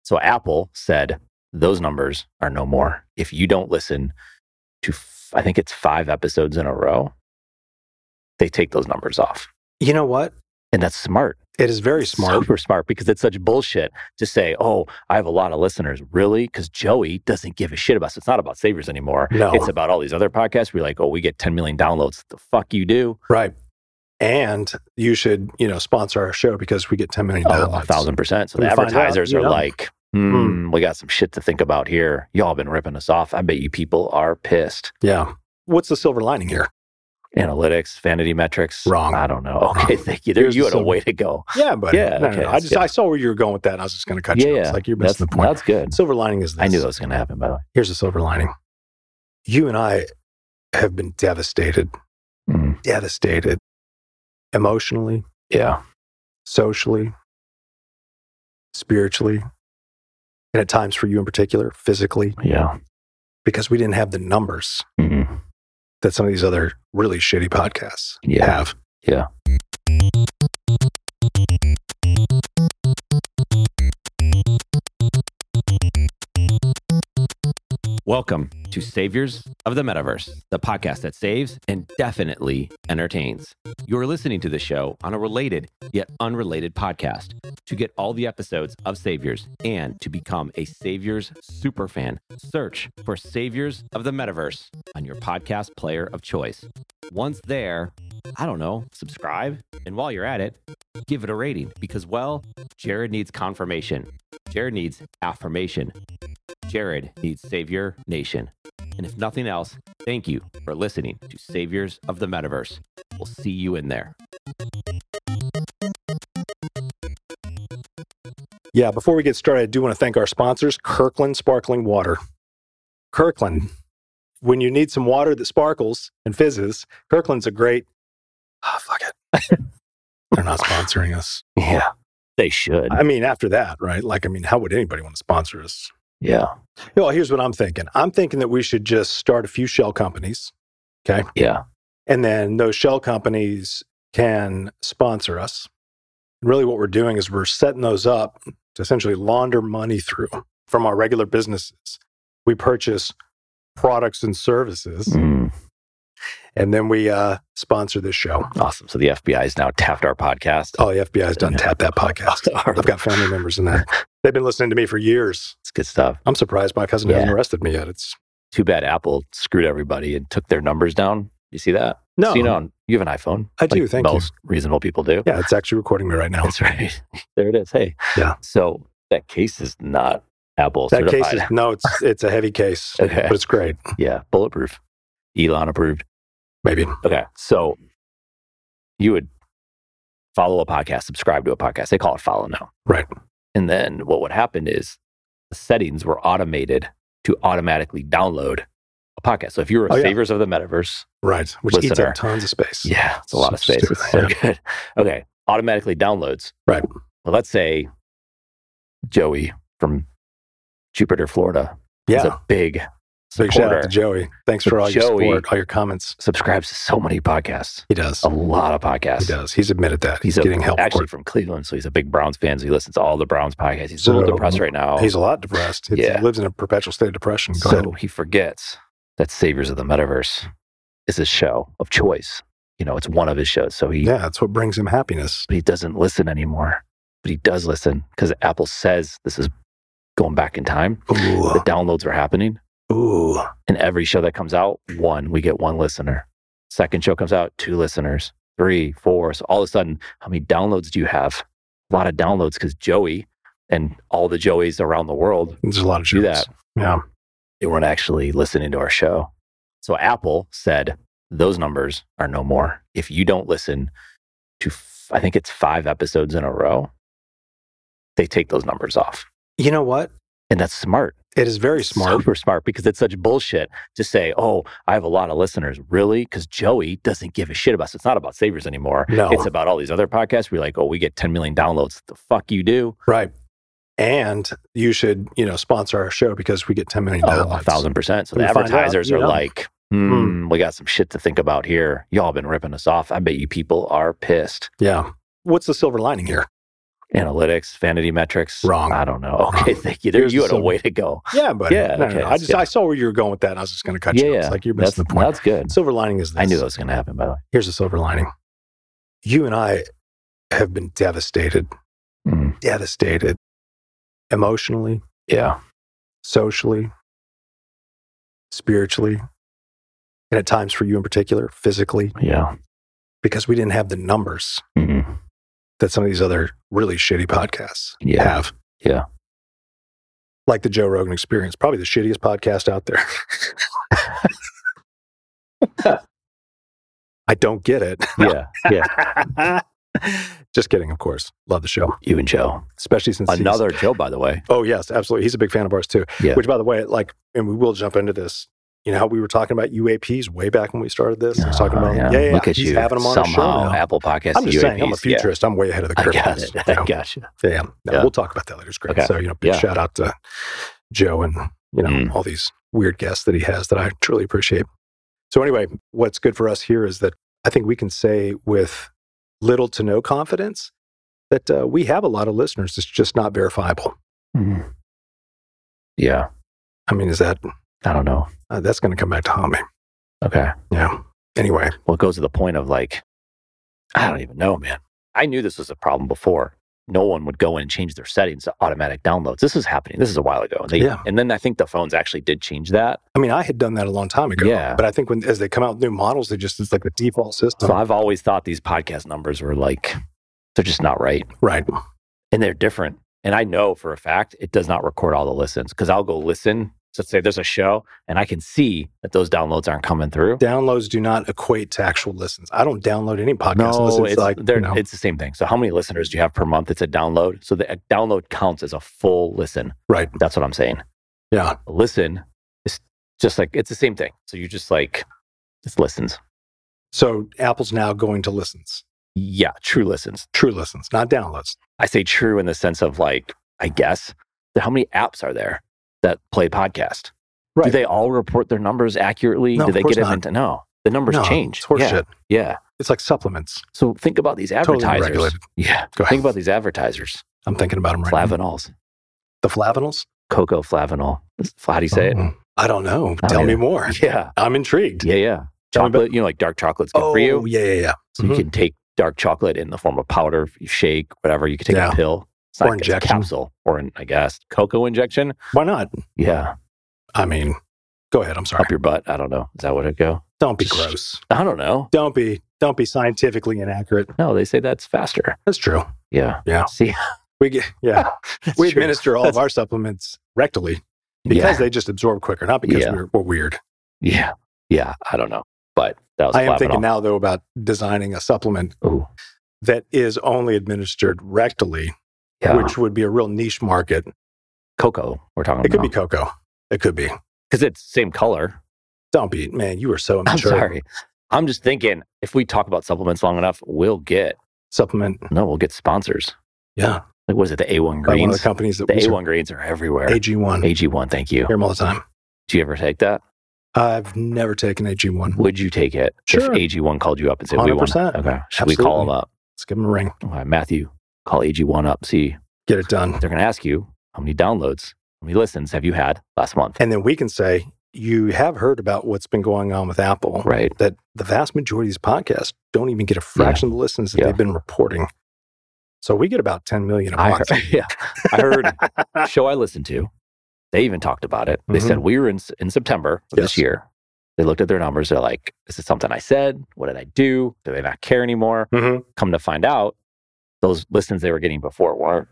So Apple said those numbers are no more. If you don't listen to, I think it's 5 episodes in a row, they take those numbers off. You know what? And that's smart. It is very smart. Super smart, because it's such bullshit to say, oh, I have a lot of listeners. Really? Because Joey doesn't give a shit about us. It's not about Saviors anymore. No. It's about all these other podcasts. We're like, oh, we get 10 million downloads. The fuck you do? Right. And you should, sponsor our show because we get 10 million downloads. 1,000%. So We the find advertisers out, are like, we got some shit to think about here. Y'all been ripping us off. I bet you people are pissed. Yeah. What's the silver lining here? Analytics, vanity metrics. Wrong. I don't know. Okay, thank you. Here's you the had a way to go. Yeah, but Yeah, no. okay, I saw where you were going with that, and I was just going to cut you. It's like you're missing the point. That's good. Silver lining is this. I knew that was going to happen, by the way. Here's the silver lining. You and I have been devastated. Devastated. Emotionally. Yeah. Socially. Spiritually. And at times for you in particular, physically. Yeah. Because we didn't have the numbers that some of these other really shitty podcasts have. Yeah. Welcome to Saviors of the Metaverse, the podcast that saves and definitely entertains. You're listening to the show on a related yet unrelated podcast. To get all the episodes of Saviors and to become a Saviors superfan, search for Saviors of the Metaverse on your podcast player of choice. Once there, subscribe. And while you're at it, give it a rating because, well, Jared needs confirmation. Jared needs affirmation. Jared needs Savior Nation. And if nothing else, thank you for listening to Saviors of the Metaverse. We'll see you in there. Yeah, before we get started, I do want to thank our sponsors, Kirkland Sparkling Water. Kirkland, when you need some water that sparkles and fizzes, Kirkland's a great... fuck it. They're not sponsoring us. Yeah, they should. I mean, after that, right? How would anybody want to sponsor us? Yeah. Well, here's what I'm thinking. I'm thinking that we should just start a few shell companies, okay? Yeah. And then those shell companies can sponsor us. Really what we're doing is we're setting those up to essentially launder money through from our regular businesses. We purchase products and services, and then we sponsor this show. Awesome. So the FBI has now tapped our podcast. Oh, the FBI's done tap that podcast. I've got family members in that. They've been listening to me for years. It's good stuff. I'm surprised my cousin hasn't arrested me yet. It's too bad Apple screwed everybody and took their numbers down. You see that? No. So, you have an iPhone. I do, thank you. Most reasonable people do. Yeah, it's actually recording me right now. That's right. There it is. Hey. Yeah. So that case is not Apple that certified. Case is, no, it's a heavy case, Okay. But it's great. Yeah, bulletproof. Elon approved. Maybe. Okay, so you would follow a podcast, subscribe to a podcast. They call it follow now. Right. And then what would happen is the settings were automated to automatically download a podcast. So if you were a Saviors of the Metaverse, right, which eats up tons of space. Yeah, it's a lot of space. It's so good. Okay, automatically downloads. Right. Well, let's say Joey from Jupiter, Florida, is a big supporter. Big shout out to Joey. Thanks for all your support, all your comments. Subscribes to so many podcasts. He does. A lot of podcasts. He does. He's admitted that. He's getting help. Actually from Cleveland, so he's a big Browns fan. So he listens to all the Browns podcasts. He's a little depressed right now. He's a lot depressed. He lives in a perpetual state of depression. Go ahead. He forgets that Saviors of the Metaverse is his show of choice. It's one of his shows. So that's what brings him happiness. But he doesn't listen anymore. But he does listen because Apple says this is going back in time. Ooh. The downloads are happening. Ooh. And every show that comes out, we get one listener. Second show comes out, 2 listeners, 3, 4. So all of a sudden, how many downloads do you have? A lot of downloads because Joey and all the Joeys around the world There's a lot of shows. do that. Yeah. They weren't actually listening to our show. So Apple said those numbers are no more. If you don't listen to, I think it's 5 episodes in a row, they take those numbers off. You know what? And that's smart. It is very smart. Super smart, because it's such bullshit to say, oh, I have a lot of listeners. Really? Because Joey doesn't give a shit about us. It's not about Saviors anymore. No. It's about all these other podcasts. We're like, oh, we get 10 million downloads. The fuck you do? Right. And you should, sponsor our show because we get 10 million downloads. 1,000%. So the advertisers are like, we got some shit to think about here. Y'all been ripping us off. I bet you people are pissed. Yeah. What's the silver lining here? Analytics, vanity metrics. Wrong. I don't know. Okay, thank you. Here's you the had a silver- way to go. Yeah, but Yeah, no, okay, no. that's good. I saw where you were going with that, and I was just going to cut you. It's like you're missing the point. That's good. Silver lining is this. I knew that was going to happen, by the way. Here's the silver lining. You and I have been devastated, devastated emotionally, Yeah. socially, spiritually, and at times for you in particular, physically, Yeah. because we didn't have the numbers Mhm. that some of these other really shitty podcasts Yeah. have. Yeah. Like the Joe Rogan Experience, probably the shittiest podcast out there. I don't get it. Yeah. Yeah. Just kidding, of course. Love the show, You and Joe. especially since he's- Another Joe, by the way. Oh, yes, absolutely. He's a big fan of ours too. Yeah. Which, by the way, and we will jump into this. You know how we were talking about UAPs way back when we started this? I was talking about, yeah. Look at he's you. having them on the show Somehow, now. Apple Podcasts. I'm just saying, I'm a UAPs. futurist. I'm way ahead of the Yeah. curve. I on got this, it. you know? I got you. Yeah. No, Yeah. we'll talk about that later. It's great. Okay. So, big Yeah. shout out to Joe and, all these weird guests that he has that I truly appreciate. So anyway, what's good for us here is that I think we can say with little to no confidence that we have a lot of listeners. It's just not verifiable. Mhm. Yeah. I mean, is that, I don't know. that's going to come back to haunt me. Okay. Yeah. Anyway. Well, it goes to the point of like, I don't even know, man. I knew this was a problem before. No one would go in and change their settings to automatic downloads. This is happening. This is a while ago. And, and then I think the phones actually did change that. I mean, I had done that a long time ago. Yeah. But I think as they come out with new models, it's like the default system. So I've always thought these podcast numbers were like, they're just not right. Right. And they're different. And I know for a fact it does not record all the listens because I'll go listen. So let's say there's a show and I can see that those downloads aren't coming through. Downloads do not equate to actual listens. I don't download any podcasts No, unless it's like, it's the same thing. So how many listeners do you have per month? It's a download. So the download counts as a full listen. Right. That's what I'm saying. Yeah. A listen is just like, it's the same thing. So you just like, it's listens. So Apple's now going to listens. Yeah, true listens. True listens, not downloads. I say true in the sense of like, I guess, how many apps are there that play podcast? Right. Do they all report their numbers accurately? No, Do they of course get them not. into? No, the numbers change. It's horseshit. Yeah. It's like supplements. So think about these Totally advertisers. regulated. Yeah. Go ahead. Think about these advertisers. I'm thinking about them right now. Flavanols, The flavanols? cocoa flavanol. How do you say it? Oh, I don't know. Oh, Tell yeah. me more. Yeah. I'm intrigued. Yeah. Tell me about- Chocolate, like dark chocolate's good for you. Yeah. So you can take dark chocolate in the form of powder, you shake, whatever. You can take a pill. It's Or not, it's a injection. capsule or I guess, cocoa injection. Why not? Yeah. I mean, go ahead. I'm sorry. Up your butt. I don't know. Is that what it go? Don't be gross. I don't know. Don't be scientifically inaccurate. No, they say that's faster. That's true. Yeah. Yeah. See, We That's we true. administer all of our supplements rectally because they just absorb quicker, not because Yeah. we're weird. Yeah. I don't know. But that was I am thinking Flavanol. now though about designing a supplement Ooh. that is only administered rectally, Yeah. which would be a real niche market. Cocoa, we're talking It could about. be cocoa. It could be. Because it's same color. Don't be, man. You are so I'm immature. sorry. I'm just thinking if we talk about supplements long enough, we'll get Supplement. sponsors. Yeah. Like, was it the A1 By one of greens? the companies that The we A1 greens are everywhere. AG1. AG1, thank you. Hear them all the time. Do you ever take that? I've never taken AG1. Would you take it Sure. if AG1 called you up and said, we want 100%. Okay. Should we call them Absolutely. up? Let's give them a ring. All right, Matthew, call AG1 up. See, Get it done. they're going to ask you how many downloads, how many listens have you had last month? And then we can say, you have heard about what's been going on with Apple. Right. That the vast majority of these podcasts don't even get a fraction of the listens that Yeah. they've been reporting. So we get about 10 million a I month. heard, I heard a show I listened to. They even talked about it. They said we were in September of this Yes. year. They looked at their numbers. They're like, is it something I said? What did I do? Do they not care anymore? Mhm. Come to find out, those listens they were getting before weren't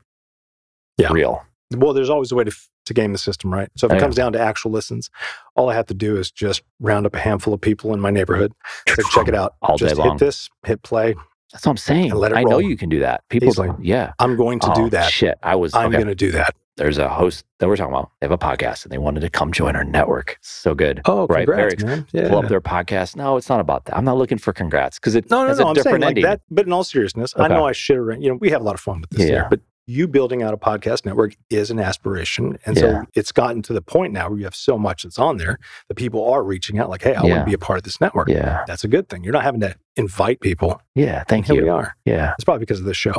Yeah. real. Well, there's always a way to game the system, right? So if it Yeah. comes down to actual listens, all I have to do is just round up a handful of people in my neighborhood. Say, check it out. All day just long. hit this, hit play. That's what I'm saying. And let it I know roll. you can do that. People, Easily. yeah. I'm going to do that. Shit. I'm okay. going to do that. There's a host that we're talking about. They have a podcast and they wanted to come join our network. So good. Oh, right. congrats, man. Yeah. Pull up their podcast. No, it's not about that. I'm not looking for congrats because it No, has a I'm saying different like ending. that. But in all seriousness, I Okay. know I shit around. We have a lot of fun with this Yeah. here. But you building out a podcast network is an aspiration. And Yeah. so it's gotten to the point now where you have so much that's on there that people are reaching out like, hey, I want Yeah. to be a part of this network. Yeah. That's a good thing. You're not having to invite people. Yeah. Thank Here we you. are. Yeah. It's probably because of this show. It's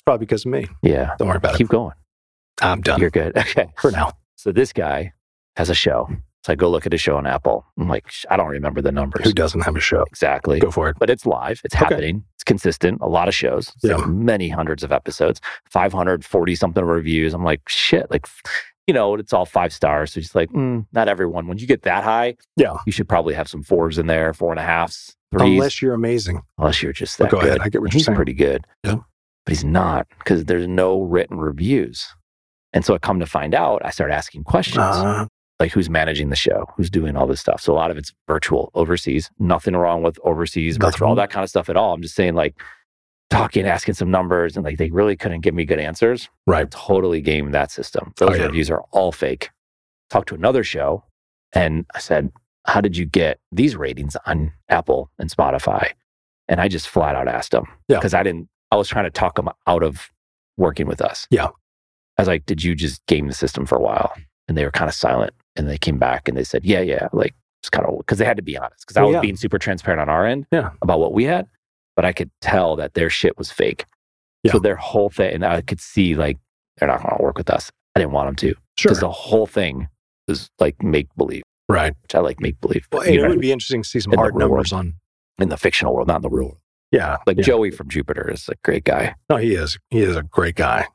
probably because of me. Yeah. Don't worry about Keep going. I'm done. You're good. Okay. For now. So this guy has a show. So I go look at his show on Apple. I'm like, I don't remember the numbers. Who doesn't have a show? Exactly. Go for it. But it's live. It's happening. It's consistent. A lot of shows. It's like many hundreds of episodes. 540 something reviews. I'm like, shit. Like, it's all 5 stars. So just like, not everyone. When you get that high, you should probably have some 4s in there, 4.5s, 3s. Unless you're amazing. Unless you're just that go good. ahead. I get what you're saying. He's pretty good. Yeah. But he's not, because there's no written reviews. And so I come to find out, I start asking questions. Like, who's managing the show? Who's doing all this stuff? So a lot of it's virtual, overseas. Nothing wrong with overseas, virtual, all that kind of stuff at all. I'm just saying, like, talking, asking some numbers, and like they really couldn't give me good answers. Right. Totally gamed that system. Those reviews are all fake. Talked to another show, and I said, how did you get these ratings on Apple and Spotify? And I just flat out asked them. Yeah. Because I was trying to talk them out of working with us. Yeah. I was like, did you just game the system for a while? And they were kind of silent. And they came back and they said, yeah. Like, it's kind of, because they had to be honest. Because I was being super transparent on our end about what we had. But I could tell that their shit was fake. Yeah. So their whole thing, and I could see, like, they're not going to work with us. I didn't want them to. Sure. Because the whole thing is like make-believe. Right. Which I like make-believe. Well, it would be interesting to see some hard numbers in the fictional world, not in the real world. Yeah. Like Joey from Jupiter is a great guy. No, he is. He is a great guy.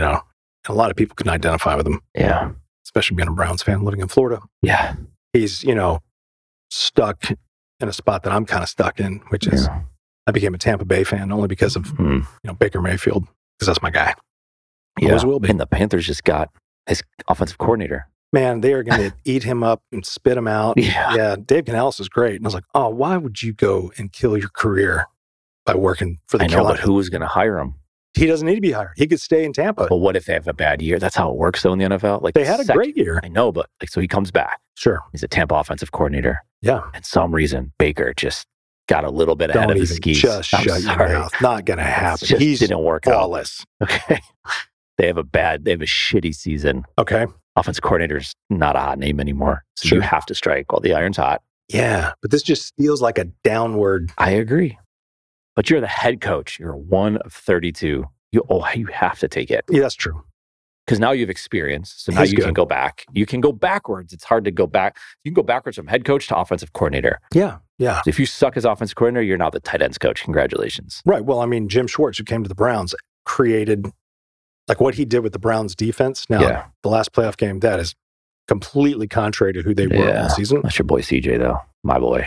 A lot of people can identify with him. Yeah. Especially being a Browns fan living in Florida. Yeah. He's, stuck in a spot that I'm kind of stuck in, which is I became a Tampa Bay fan only because of, Baker Mayfield, because that's my guy. Always will be. And the Panthers just got his offensive coordinator. Man, they are going to eat him up and spit him out. Yeah. Dave Canales is great. And I was like, oh, why would you go and kill your career by working for the Carolina? But who was going to hire him? He doesn't need to be hired. He could stay in Tampa. But what if they have a bad year? That's how it works, though, in the NFL. Like, they had a great year. I know, but so he comes back. Sure. He's a Tampa offensive coordinator. Yeah. And some reason, Baker just got a little bit ahead of his skis. Just shut your mouth. Not going to happen. He didn't work flawless. Out. Okay. They have a shitty season. Okay. Offensive coordinator's not a hot name anymore. So you have to strike while the iron's hot. Yeah. But this just feels like a downward. I agree. But you're the head coach. You're one of 32. You have to take it. Yeah, that's true. Because now you have experience. So now can go back. You can go backwards. It's hard to go back. You can go backwards from head coach to offensive coordinator. Yeah. Yeah. So if you suck as offensive coordinator, you're now the tight ends coach. Congratulations. Right. Well, I mean, Jim Schwartz, who came to the Browns, created like what he did with the Browns defense. Now, the last playoff game, that is completely contrary to who they were all season. That's your boy CJ, though. My boy.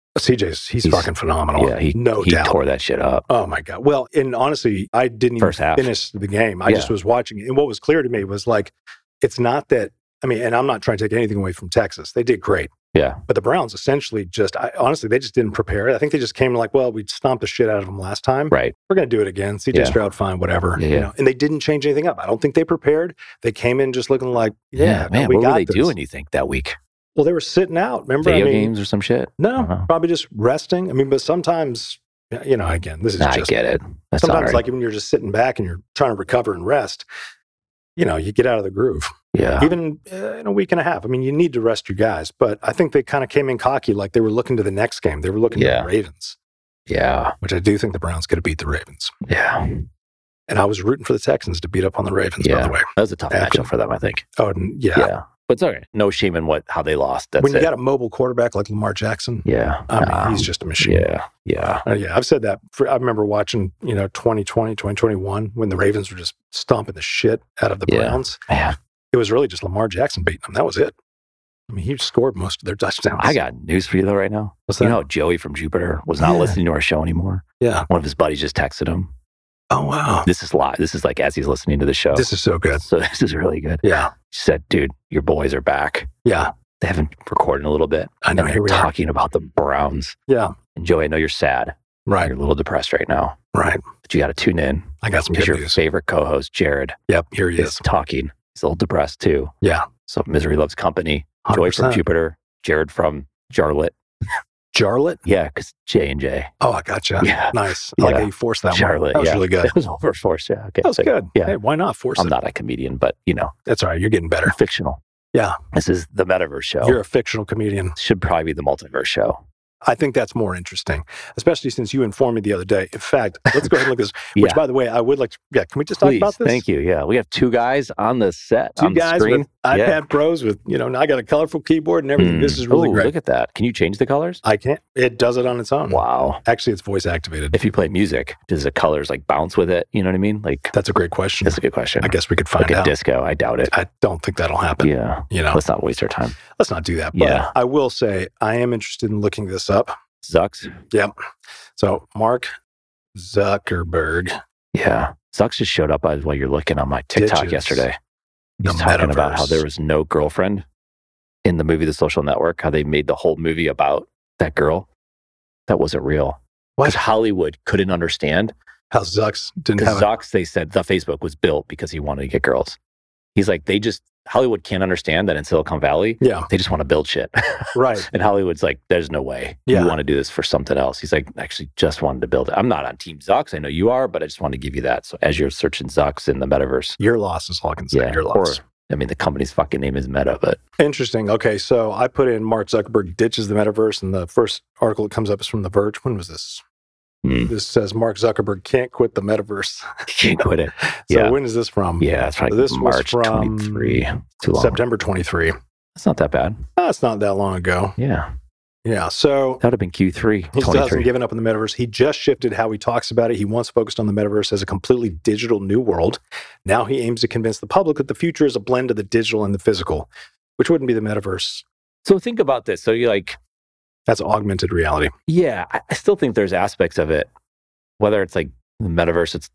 He's fucking phenomenal. Yeah, he doubt. Tore that shit up. Oh my God. Well, and honestly, I didn't even finish the game. I just was watching it. And what was clear to me was like, it's not that, and I'm not trying to take anything away from Texas. They did great. Yeah. But the Browns essentially honestly, they just didn't prepare. I think they just came like, well, we stomped the shit out of them last time. Right. We're going to do it again. CJ Stroud, fine, whatever. Yeah. And they didn't change anything up. I don't think they prepared. They came in just looking like, man, what were they doing, you think, that week? Well, they were sitting out. Remember? Video games or some shit? No, probably just resting. But sometimes, again, this is just... I get it. That's sometimes like when you're just sitting back and you're trying to recover and rest, you get out of the groove. Yeah. Even in a week and a half. You need to rest your guys. But I think they kind of came in cocky, like they were looking to the next game. They were looking to the Ravens. Yeah. Which I do think the Browns could have beat the Ravens. Yeah. And I was rooting for the Texans to beat up on the Ravens, by the way. That was a tough matchup for them, I think. Oh, yeah. Yeah. But it's okay. No shame in how they lost. That's when you got a mobile quarterback like Lamar Jackson. Yeah. He's just a machine. Yeah. I've said that. I remember watching, 2020, 2021, when the Ravens were just stomping the shit out of the Browns. Man. It was really just Lamar Jackson beating them. That was it. He scored most of their touchdowns. I got news for you, though, right now. What's that? You know, Joey from Jupiter was not listening to our show anymore. Yeah. One of his buddies just texted him. Oh, wow. This is live. This is like as he's listening to the show. This is so good. So this is really good. Yeah. He said, dude, your boys are back. Yeah. They haven't recorded in a little bit. I know. Here we are. Talking about the Browns. Yeah. And Joey, I know you're sad. Right. You're a little depressed right now. Right. But you got to tune in. I got some good your news. Favorite co-host, Jared. Yep. Here he is. Talking. He's a little depressed too. Yeah. So Misery Loves Company. 100%. Joey from Jupiter. Jared from Jarlet. Jarlet? Yeah, because J&J. Oh, I gotcha. Yeah. Nice. I like how you forced that Jarlet, one. That was really good. It was overforced. Yeah. Okay. That was good. Yeah. Hey, why not force it? I'm not a comedian, but That's all right. You're getting better. Fictional. Yeah. This is the Metaverse show. You're a fictional comedian. Should probably be the Multiverse show. I think that's more interesting, especially since you informed me the other day. In fact, let's go ahead and look at this, which, by the way, I would like to, can we just talk about this? Thank you. Yeah, we have two guys on the set, two on the guys screen. With iPad Pros with, now I got a colorful keyboard and everything. This is really great. Look at that. Can you change the colors? I can't. It does it on its own. Wow. Actually, it's voice activated. If you play music, does the colors like bounce with it? You know what I mean? Like, that's a great question. That's a good question. I guess we could find like out. a disco, I doubt it. I don't think that'll happen. Yeah. Let's not waste our time. Let's not do that. But I will say I am interested in looking this up. Zucks? Yep. So Mark Zuckerberg. Yeah. Zucks just showed up while you're looking on my TikTok yesterday. He's talking about how there was no girlfriend in the movie The Social Network, how they made the whole movie about that girl. That wasn't real. Because Hollywood couldn't understand. How Zucks didn't have Zucks, they said the Facebook was built because he wanted to get girls. He's like, Hollywood can't understand that in Silicon Valley. Yeah. They just want to build shit. Right. And Hollywood's like, there's no way. You want to do this for something else. He's like, actually just wanted to build it. I'm not on Team Zucks. I know you are, but I just want to give you that. So as you're searching Zucks in the metaverse. Your loss is all I can say. Your loss. The company's fucking name is Meta, but. Interesting. Okay. So I put in Mark Zuckerberg ditches the metaverse, and the first article that comes up is from The Verge. When was this? This says Mark Zuckerberg can't quit the metaverse. Can't quit it. So when is this from? Yeah, it's probably March 23. Too long. September 23. That's not that bad. That's not that long ago. Yeah. Yeah. So that would have been Q3. He still hasn't given up on the metaverse. He just shifted how he talks about it. He once focused on the metaverse as a completely digital new world. Now he aims to convince the public that the future is a blend of the digital and the physical, which wouldn't be the metaverse. So think about this. So you're like, that's augmented reality. Yeah, I still think there's aspects of it, whether it's like the metaverse,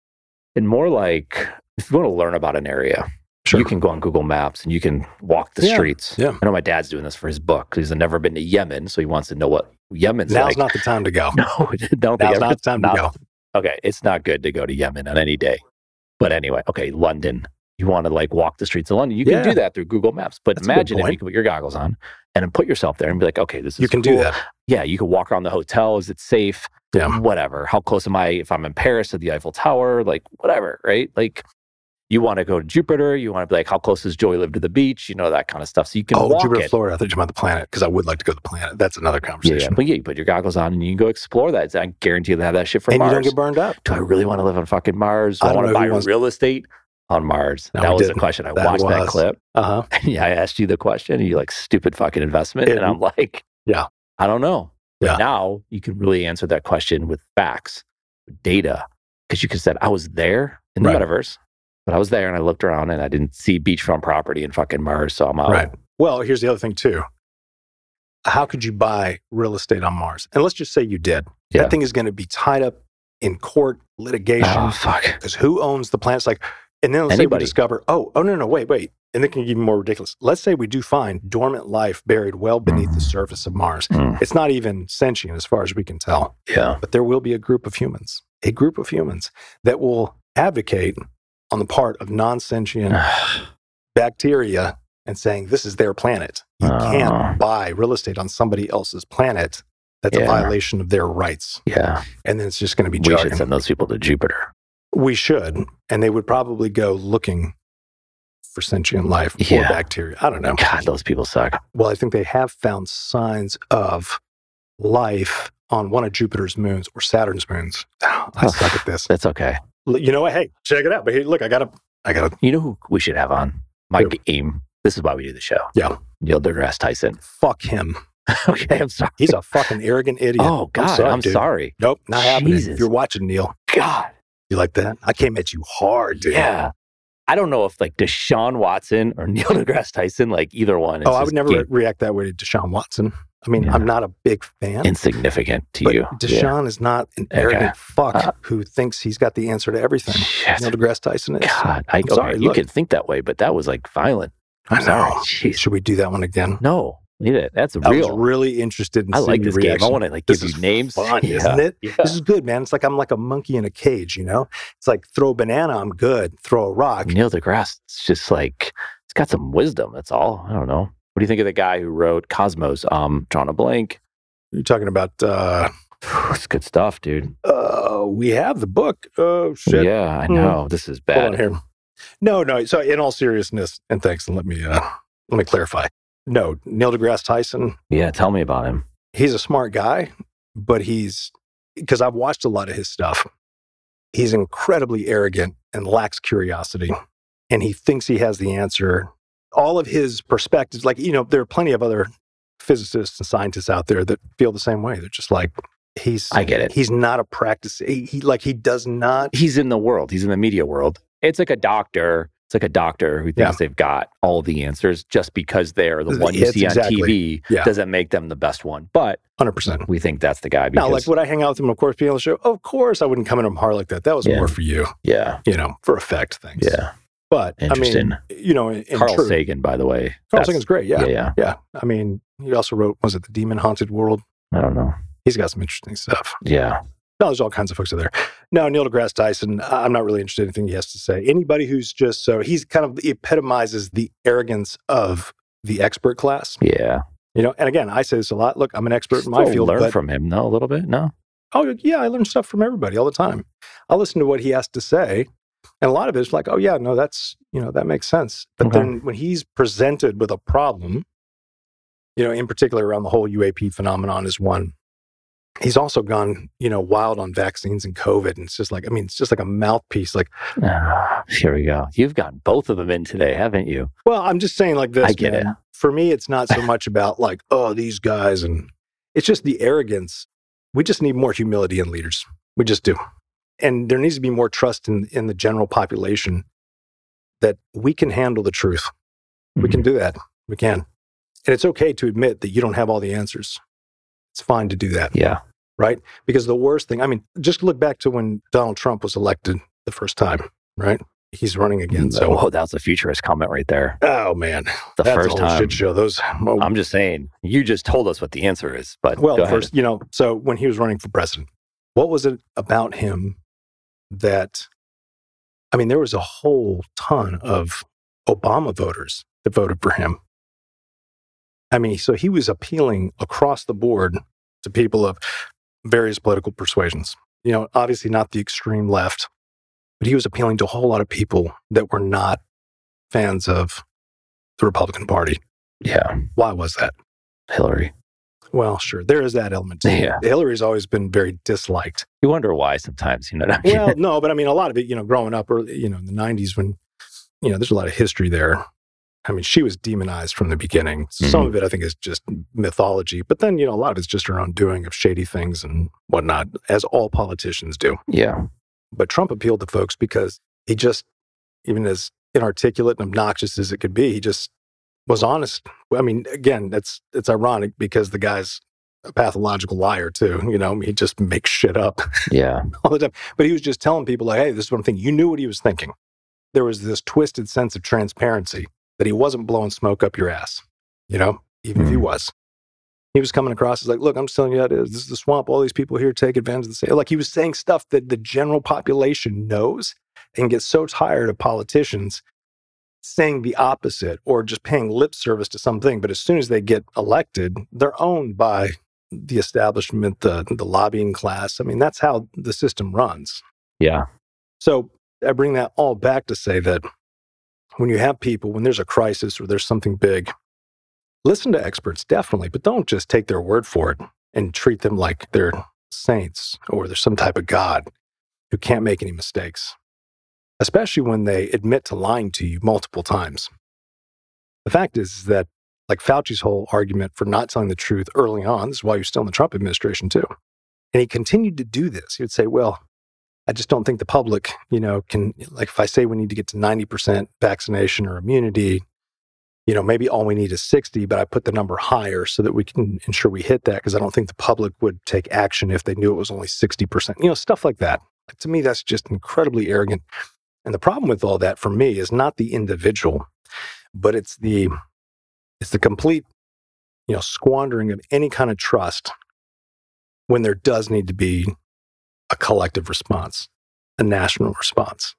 and more like if you want to learn about an area, you can go on Google Maps and you can walk the streets. Yeah. I know my dad's doing this for his book. He's never been to Yemen, so he wants to know what Yemen's like. Now's not the time to go. No, now's not the time to go. Okay, it's not good to go to Yemen on any day. But anyway, okay, London. You want to like walk the streets of London. You can do that through Google Maps. But imagine if you could put your goggles on and then put yourself there and be like, okay, this is You can cool. do that. Yeah, you can walk around the hotel. Is it safe? Yeah. Whatever. How close am I if I'm in Paris to the Eiffel Tower? Like, whatever, right? Like, you want to go to Jupiter. You want to be like, how close does Joey live to the beach? That kind of stuff. So you can walk Jupiter, Florida. I thought you meant the planet because I would like to go to the planet. That's another conversation. Yeah, but you put your goggles on and you can go explore that. I guarantee you'll have that shit from Mars. And you don't get burned up. Do I really want to live on fucking Mars? Do I want to buy real estate on Mars? No, that was the question. I watched that clip. Uh-huh. Yeah, I asked you the question and you like, stupid fucking investment. And I'm like, yeah, I don't know. Yeah. But now you can really answer that question with facts, with data. Because you could say, I was there in the metaverse, but I was there and I looked around and I didn't see beachfront property in fucking Mars. So I'm out. Right. Well, here's the other thing too. How could you buy real estate on Mars? And let's just say you did. Yeah. That thing is going to be tied up in court litigation. Oh, fuck. Because who owns the plants? And then let's say we discover, no, wait. And it can get even more ridiculous. Let's say we do find dormant life buried well beneath the surface of Mars. It's not even sentient as far as we can tell. Yeah. But there will be a group of humans that will advocate on the part of non-sentient bacteria and saying, this is their planet. You can't buy real estate on somebody else's planet. That's a violation of their rights. Yeah. And then it's just going to be We jargon. should send those people to Jupiter. We should. And they would probably go looking for sentient life or bacteria. I don't know. God, those people suck. Well, I think they have found signs of life on one of Jupiter's moons or Saturn's moons. I suck at this. That's okay. You know what? Hey, check it out. But hey, look, I got to. You know who we should have on? Mike Aim. This is why we do the show. Yeah. Neil deGrasse Tyson. Fuck him. Okay, I'm sorry. He's a fucking arrogant idiot. Oh, God, I'm sorry. Nope, not happening. Jesus. If you're watching, Neil. God. You like that? I came at you hard, dude. Yeah. I don't know if like Deshaun Watson or Neil deGrasse Tyson, like either one. I would never react that way to Deshaun Watson. I mean, I'm not a big fan. Insignificant to but you. Deshaun is not an arrogant fuck who thinks he's got the answer to everything. Shit. Neil deGrasse Tyson is. God, I'm sorry. You can think that way, but that was like violent. I'm sorry. Jeez. Should we do that one again? No. Leave it. That's real. I was really interested in I seeing like this reaction. game. I want to like give you names. Fun, isn't it? Yeah. This is good, man. It's like I'm like a monkey in a cage, you know? It's like throw a banana, I'm good. Throw a rock. Neil deGrasse, it's just like, it's got some wisdom. That's all. I don't know. What do you think of the guy who wrote Cosmos? Drawing a blank. You're talking about... it's good stuff, dude. We have the book. Oh, shit. Yeah, I know. This is bad. Hold on here. No. So in all seriousness, and thanks, and let me clarify. No, Neil deGrasse Tyson. Yeah, tell me about him. he's a smart guy, but because I've watched a lot of his stuff, he's incredibly arrogant and lacks curiosity. And he thinks he has the answer. All of his perspectives, like, there are plenty of other physicists and scientists out there that feel the same way. They're just like, I get it. He's not a practice. He does not. He's in the world. He's in the media world. It's like a doctor. It's like a doctor who thinks they've got all the answers just because they're the one you see on TV doesn't make them the best one. But 100%. We think that's the guy. Now, like, would I hang out with him, of course, being on the show? Of course, I wouldn't come in him hard like that. That was more for you. Yeah. For effect things. Yeah. But, interesting. In Carl Sagan, by the way. Carl Sagan's great. Yeah. I mean, he also wrote, was it The Demon Haunted World? I don't know. He's got some interesting stuff. Yeah. No, there's all kinds of folks out there. No, Neil deGrasse Tyson, I'm not really interested in anything he has to say. Anybody who's he's kind of epitomizes the arrogance of the expert class. Yeah. And again, I say this a lot. Look, I'm an expert in my field. Learn from him, though, a little bit, no? Oh, yeah, I learn stuff from everybody all the time. I listen to what he has to say. And a lot of it is like, oh, yeah, no, that's, that makes sense. But then when he's presented with a problem, in particular around the whole UAP phenomenon is one. He's also gone, wild on vaccines and COVID. And it's just like, it's just like a mouthpiece. Like, here we go. You've gotten both of them in today, haven't you? Well, I'm just saying like this. I get it. For me, it's not so much about like, oh, these guys. And it's just the arrogance. We just need more humility in leaders. We just do. And there needs to be more trust in the general population that we can handle the truth. Mm-hmm. We can do that. We can. And it's okay to admit that you don't have all the answers. It's fine to do that. Yeah. Right? Because the worst thing, just look back to when Donald Trump was elected the first time, right? He's running again. So that was a futurist comment right there. Oh, man. That's first time. Shit show. I'm just saying, you just told us what the answer is. But first, so when he was running for president, what was it about him that, there was a whole ton of Obama voters that voted for him. So he was appealing across the board to people of various political persuasions. Obviously not the extreme left, but he was appealing to a whole lot of people that were not fans of the Republican Party. Yeah. Why was that? Hillary. Well, sure. There is that element too. Yeah. Hillary's always been very disliked. You wonder why sometimes, you know what I mean? Well, no, but a lot of it, growing up early, in the 90s when, there's a lot of history there. She was demonized from the beginning. Mm-hmm. Some of it, I think, is just mythology. But then, a lot of it's just her own doing of shady things and whatnot, as all politicians do. Yeah. But Trump appealed to folks because he just, even as inarticulate and obnoxious as it could be, he just was honest. Again, it's ironic because the guy's a pathological liar too. He just makes shit up. Yeah. all the time. But he was just telling people like, hey, this is what I'm thinking. You knew what he was thinking. There was this twisted sense of transparency that he wasn't blowing smoke up your ass, even if he was. He was coming across as like, look, I'm just telling you how it is. This is the swamp. All these people here take advantage of the same. Like he was saying stuff that the general population knows and gets so tired of politicians saying the opposite or just paying lip service to something. But as soon as they get elected, they're owned by the establishment, the lobbying class. That's how the system runs. Yeah. So I bring that all back to say that when you have people, when there's a crisis or there's something big, listen to experts, definitely, but don't just take their word for it and treat them like they're saints or they're some type of God who can't make any mistakes, especially when they admit to lying to you multiple times. The fact is that, like Fauci's whole argument for not telling the truth early on, this is why you're still in the Trump administration too. And he continued to do this. He would say, well, I just don't think the public, can, like if I say we need to get to 90% vaccination or immunity, maybe all we need is 60, but I put the number higher so that we can ensure we hit that because I don't think the public would take action if they knew it was only 60%, stuff like that. To me, that's just incredibly arrogant. And the problem with all that for me is not the individual, but it's the complete, squandering of any kind of trust when there does need to be a collective response, a national response.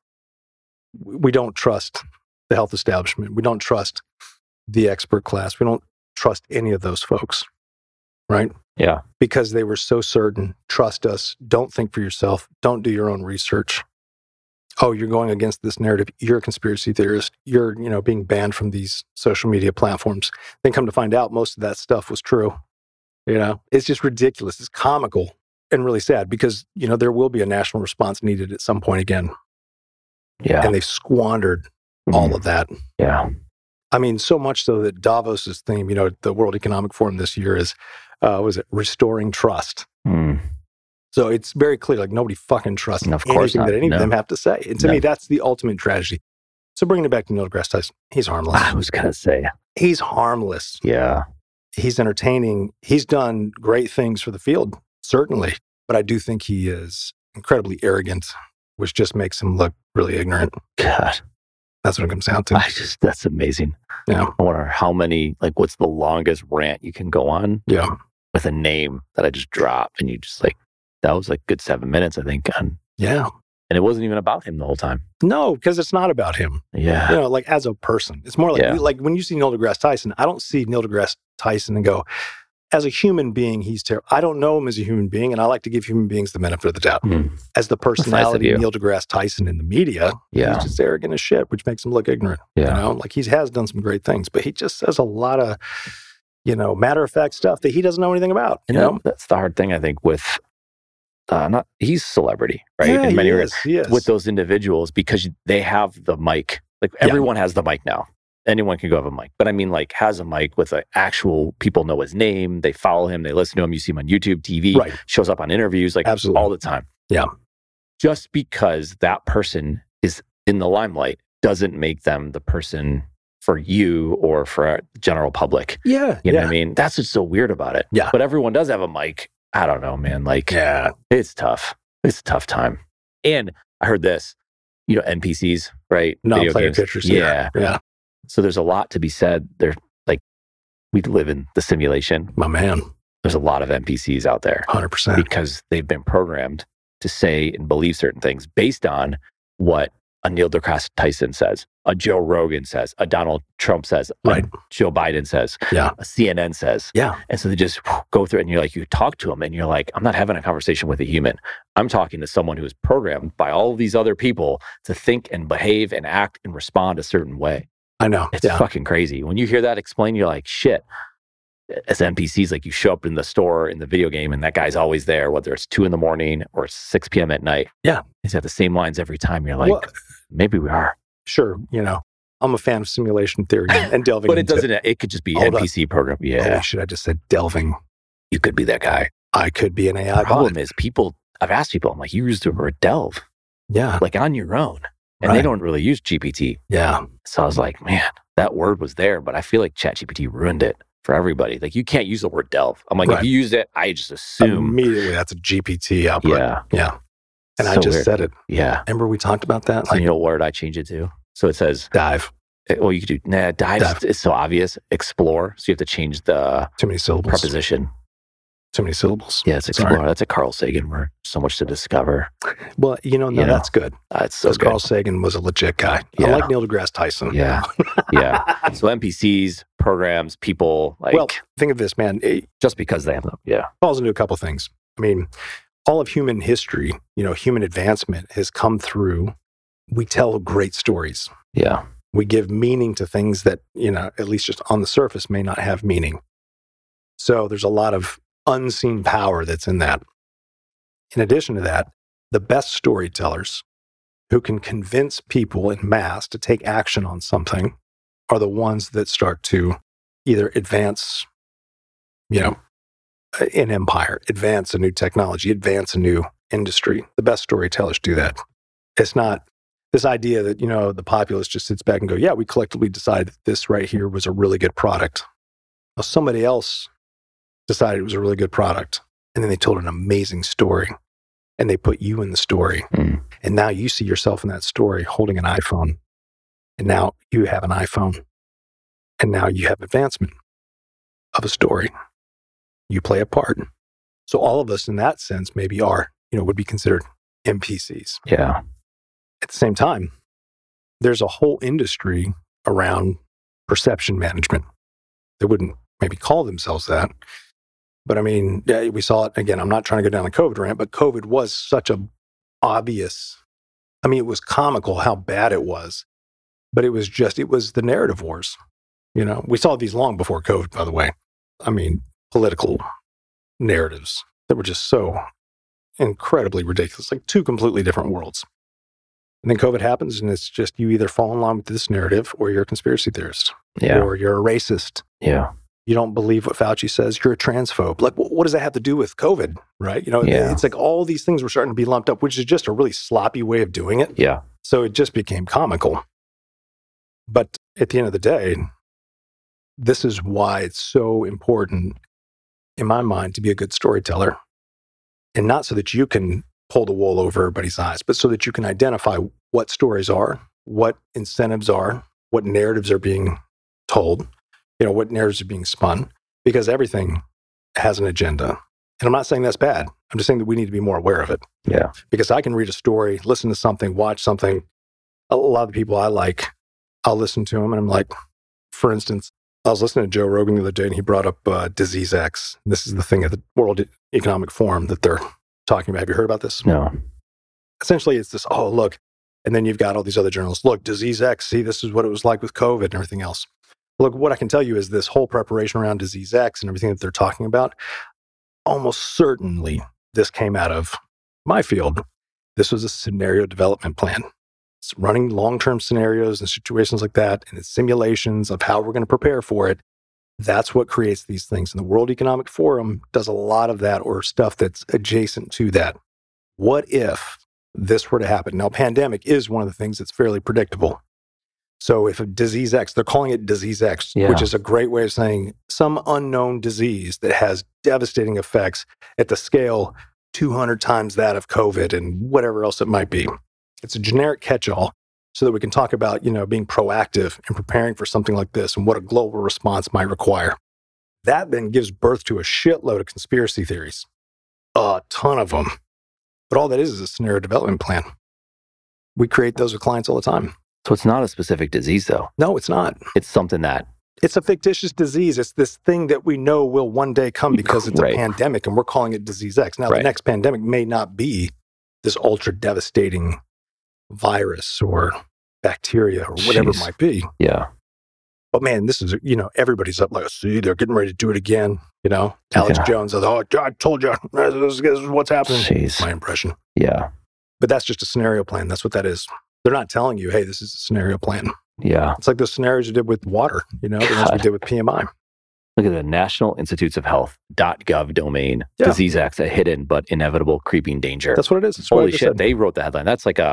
We don't trust the health establishment. We don't trust the expert class. We don't trust any of those folks, right? Yeah. Because they were so certain, trust us, don't think for yourself, don't do your own research. Oh, you're going against this narrative. You're a conspiracy theorist. You're, being banned from these social media platforms. Then come to find out most of that stuff was true. It's just ridiculous. It's comical and really sad because, there will be a national response needed at some point again. Yeah. And they've squandered all of that. Yeah. I mean, so much so that Davos's theme, the World Economic Forum this year is, restoring trust? So it's very clear, like nobody fucking trusts anything that any of them have to say. And to me, that's the ultimate tragedy. So bringing it back to Neil deGrasse Tyson, he's harmless. I was going to say. He's harmless. Yeah. He's entertaining. He's done great things for the field, certainly. But I do think he is incredibly arrogant, which just makes him look really ignorant. God. That's what it comes down to. That's amazing. Yeah. I wonder how many, what's the longest rant you can go on? Yeah. With a name that I just dropped and you just that was good 7 minutes, I think. Yeah. And it wasn't even about him the whole time. No, because it's not about him. Yeah. As a person. It's more like when you see Neil deGrasse Tyson, I don't see Neil deGrasse Tyson and go, as a human being, he's terrible. I don't know him as a human being, and I like to give human beings the benefit of the doubt. As the personality of Neil deGrasse Tyson in the media, he's just arrogant as shit, which makes him look ignorant. Yeah. He has done some great things, but he just says a lot of, matter-of-fact stuff that he doesn't know anything about. That's the hard thing, I think, with he's celebrity, right? Yeah, in many he ways, is. with those individuals, because they have the mic. Everyone has the mic now. Anyone can go have a mic. But I mean, has a mic with actual people know his name. They follow him. They listen to him. You see him on YouTube, TV, shows up on interviews, Absolutely. All the time. Yeah. Just because that person is in the limelight doesn't make them the person for you or for general public. Yeah. You know what I mean? That's what's so weird about it. Yeah. But everyone does have a mic. I don't know, man. It's tough. It's a tough time. And I heard this, NPCs, right? Non-player pictures. Yeah. Yeah. So there's a lot to be said. We live in the simulation. My man. There's a lot of NPCs out there. 100%. Because they've been programmed to say and believe certain things based on what a Neil deGrasse Tyson says, a Joe Rogan says, a Donald Trump says, a Joe Biden says, a CNN says. Yeah. And so they just go through it and you talk to them and you're like, I'm not having a conversation with a human. I'm talking to someone who is programmed by all of these other people to think and behave and act and respond a certain way. I know. It's fucking crazy. When you hear that explained, you're like, shit. As NPCs, you show up in the store, in the video game, and that guy's always there, whether it's 2 a.m. or 6 p.m. at night. Yeah. He's got the same lines every time. You're like, maybe we are. Sure. I'm a fan of simulation theory and delving but it could just be NPC program. Yeah. Oh, should I just say delving? You could be that guy. I could be an AI The problem is I've asked people, I'm like, you used the word delve. Yeah. On your own. And they don't really use GPT. Yeah. So I was like, man, that word was there, but I feel like ChatGPT ruined it for everybody. You can't use the word delve. I'm like, if you use it, I just assume. Immediately, that's a GPT output. Yeah. And I just said it. Yeah. Remember we talked about that? So you know what word I change it to? So it says... Dive. Well, you could do... Dive. It's so obvious. Explore. So you have to change the... Too many syllables. Preposition. Too many syllables. Yeah, it's explore. Sorry. That's a Carl Sagan word. So much to discover. Well, that's good. That's so good. Carl Sagan was a legit guy. Yeah. I like Neil deGrasse Tyson. Yeah. Yeah. So NPCs, programs, people Well, think of this, man. Just because they have them. Yeah. Falls into a couple things. I mean, all of human history, human advancement has come through. We tell great stories. Yeah. We give meaning to things that, at least just on the surface may not have meaning. So there's a lot of unseen power that's in that. In addition to that, the best storytellers who can convince people in mass to take action on something are the ones that start to either advance, an empire, advance a new technology, advance a new industry. The best storytellers do that. It's not this idea that, the populace just sits back and go, yeah, we collectively decided that this right here was a really good product. Well, somebody else decided it was a really good product. And then they told an amazing story. And they put you in the story. And now you see yourself in that story holding an iPhone. And now you have an iPhone. And now you have advancement of a story. You play a part. So all of us in that sense maybe are, would be considered NPCs. Yeah. At the same time, there's a whole industry around perception management. They wouldn't maybe call themselves that. But I mean, we saw it again. I'm not trying to go down the COVID rant, but COVID was such a obvious. I mean, it was comical how bad it was, but it was the narrative wars. We saw these long before COVID, by the way. I mean, political narratives that were just so incredibly ridiculous, like two completely different worlds. And then COVID happens, and it's just you either fall in line with this narrative or you're a conspiracy theorist, or you're a racist. Yeah. You don't believe what Fauci says, you're a transphobe. Like, what does that have to do with COVID, right? It's like all these things were starting to be lumped up, which is just a really sloppy way of doing it. Yeah. So it just became comical. But at the end of the day, this is why it's so important, in my mind, to be a good storyteller. And not so that you can pull the wool over everybody's eyes, but so that you can identify what stories are, what incentives are, what narratives are being told, what narratives are being spun, because everything has an agenda. And I'm not saying that's bad. I'm just saying that we need to be more aware of it. Yeah. Because I can read a story, listen to something, watch something. A lot of the people I like, I'll listen to them, and I'm like, for instance, I was listening to Joe Rogan the other day, and he brought up Disease X. This is the thing at the World Economic Forum that they're talking about. Have you heard about this? No. Essentially, it's this, oh, look. And then you've got all these other journalists. Look, Disease X, see, this is what it was like with COVID and everything else. Look, what I can tell you is this whole preparation around Disease X and everything that they're talking about, almost certainly this came out of my field. This was a scenario development plan. It's running long-term scenarios and situations like that, and it's simulations of how we're going to prepare for it. That's what creates these things. And the World Economic Forum does a lot of that, or stuff that's adjacent to that. What if this were to happen? Now, pandemic is one of the things that's fairly predictable. So if a Disease X, they're calling it Disease X, which is a great way of saying some unknown disease that has devastating effects at the scale 200 times that of COVID and whatever else it might be. It's a generic catch-all so that we can talk about, being proactive and preparing for something like this and what a global response might require. That then gives birth to a shitload of conspiracy theories, a ton of them. But all that is a scenario development plan. We create those with clients all the time. So it's not a specific disease, though. No, it's not. It's something that... It's a fictitious disease. It's this thing that we know will one day come because it's a pandemic, and we're calling it Disease X. Now, the next pandemic may not be this ultra-devastating virus or bacteria or whatever it might be. Yeah. But man, this is, everybody's up like, see, they're getting ready to do it again. Alex Jones says, oh, I told you, this is what's happening. Jeez. My impression. Yeah. But that's just a scenario plan. That's what that is. They're not telling you, hey, this is a scenario plan. Yeah. It's like the scenarios you did with water, the ones we did with PMI. Look at the National Institutes of Health.gov domain. Yeah. Disease X, a hidden but inevitable creeping danger. That's what it is. That's Holy shit. They wrote the headline. That's like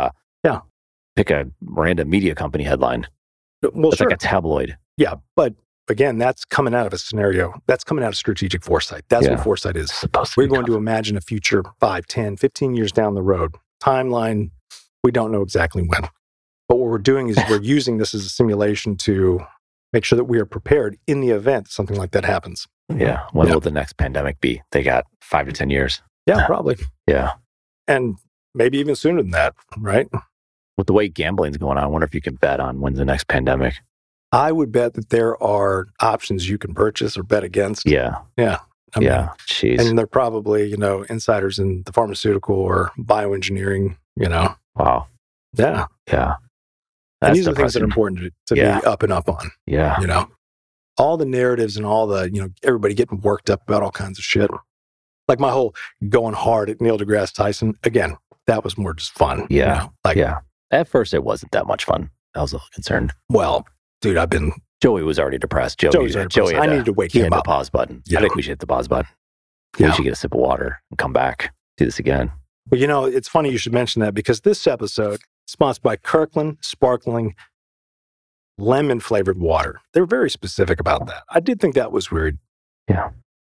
pick a random media company headline. Well, it's like a tabloid. Yeah. But again, that's coming out of a scenario. That's coming out of strategic foresight. That's what foresight is. We're going to imagine a future 5, 10, 15 years down the road. Timeline, we don't know exactly when. But what we're doing is we're using this as a simulation to make sure that we are prepared in the event something like that happens. Yeah. When will the next pandemic be? They got 5 to 10 years. Yeah, probably. Yeah. And maybe even sooner than that, right? With the way gambling's going on, I wonder if you can bet on when's the next pandemic. I would bet that there are options you can purchase or bet against. Yeah. Yeah. Jeez. And they're probably, insiders in the pharmaceutical or bioengineering, Wow. Yeah. Yeah. And these are things that are important to be up and up on. Yeah. All the narratives and all the, everybody getting worked up about all kinds of shit. Like my whole going hard at Neil deGrasse Tyson, again, that was more just fun. Yeah. At first, it wasn't that much fun. I was a little concerned. Well, dude, Joey was already depressed. Joey I needed to wake him up. The pause button. I think we should hit the pause button. We should get a sip of water and come back. Do this again. Well, it's funny you should mention that because this episode is sponsored by Kirkland Sparkling Lemon Flavored Water. They're very specific about that. I did think that was weird. Yeah.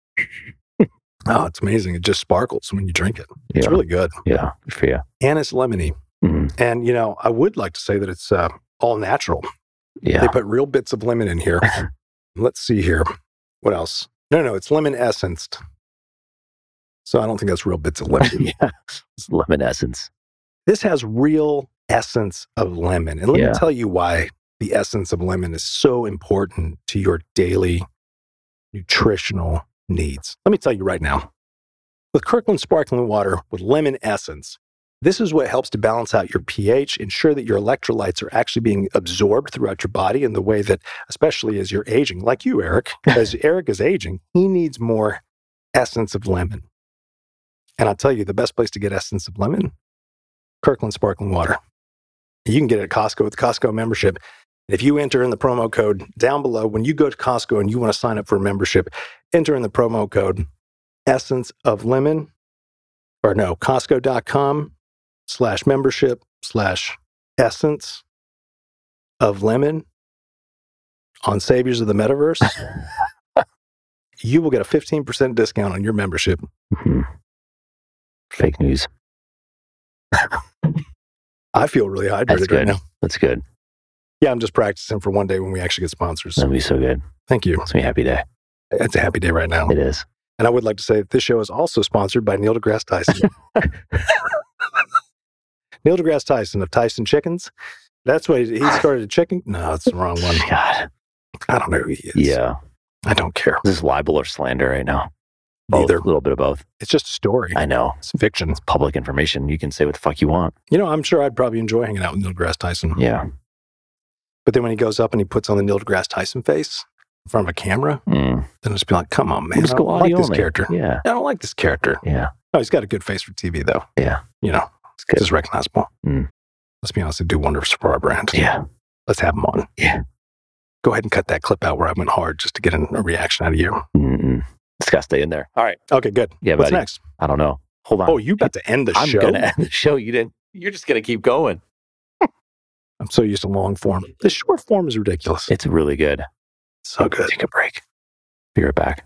Oh, it's amazing. It just sparkles when you drink it. It's really good. Yeah, good for you. And it's lemony. Mm-hmm. And, I would like to say that it's all natural. Yeah. They put real bits of lemon in here. Let's see here. What else? No, it's lemon essenced. So I don't think that's real bits of lemon. Yeah, it's lemon essence. This has real essence of lemon. And let me tell you why the essence of lemon is so important to your daily nutritional needs. Let me tell you right now. With Kirkland Sparkling Water with lemon essence, this is what helps to balance out your pH, ensure that your electrolytes are actually being absorbed throughout your body in the way that, especially as you're aging, like you, Eric, as Eric is aging, he needs more Essence of Lemon. And I'll tell you, the best place to get Essence of Lemon, Kirkland Sparkling Water. You can get it at Costco with Costco membership. If you enter in the promo code down below, when you go to Costco and you want to sign up for a membership, enter in the promo code Essence of Lemon, or no, Costco.com/membership/Essence of Lemon on Saviors of the Metaverse. You will get a 15% discount on your membership. Mm-hmm. Fake news. I feel really hydrated right now. That's good. Yeah, I'm just practicing for one day when we actually get sponsors. That'll be so good. Thank you. It's going to be a happy day. It's a happy day right now. It is. And I would like to say that this show is also sponsored by Neil deGrasse Tyson. Neil deGrasse Tyson of Tyson Chickens. That's why he started a chicken. No, it's the wrong one. God. I don't know who he is. Yeah. I don't care. This is libel or slander right now. Neither. A little bit of both. It's just a story. I know. It's fiction. It's public information. You can say what the fuck you want. You know, I'm sure I'd probably enjoy hanging out with Neil deGrasse Tyson. Yeah. But then when he goes up and he puts on the Neil deGrasse Tyson face in front of a camera, then it's be like, come on, man. Just go I don't like this only. character. Yeah. I don't like this character. Yeah. Oh, he's got a good face for TV, though. Yeah. You know, It's good. it's recognizable. Let's be honest, they do wonders for our brand. Yeah. Let's have him on. Yeah. Go ahead and cut that clip out where I went hard just to get a reaction out of you. It's got to stay in there. All right. Okay, good. Yeah, What's buddy. next? I don't know. Hold on. Oh, you about to end the I'm show? going to end the show. You're just going to keep going. I'm so used to long form. The short form is ridiculous. It's really good. So good. Take a break. Be right back.